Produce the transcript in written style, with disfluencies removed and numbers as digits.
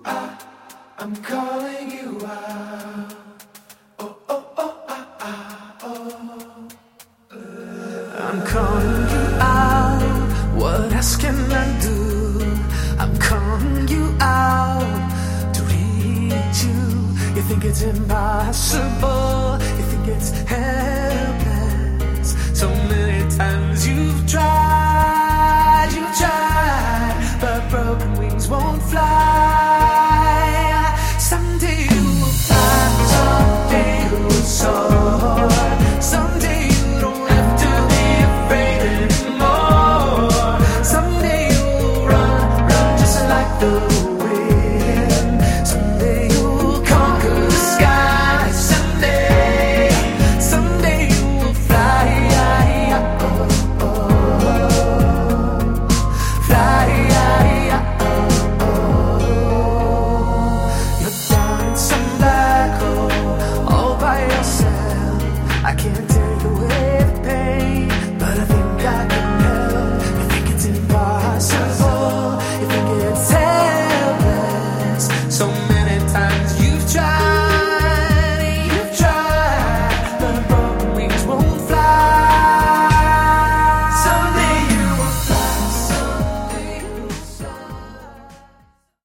I'm calling you out. Oh, oh, oh, oh. I'm calling you out. What else can I do? I'm calling you out to reach you. You think it's impossible. You think it's helpless.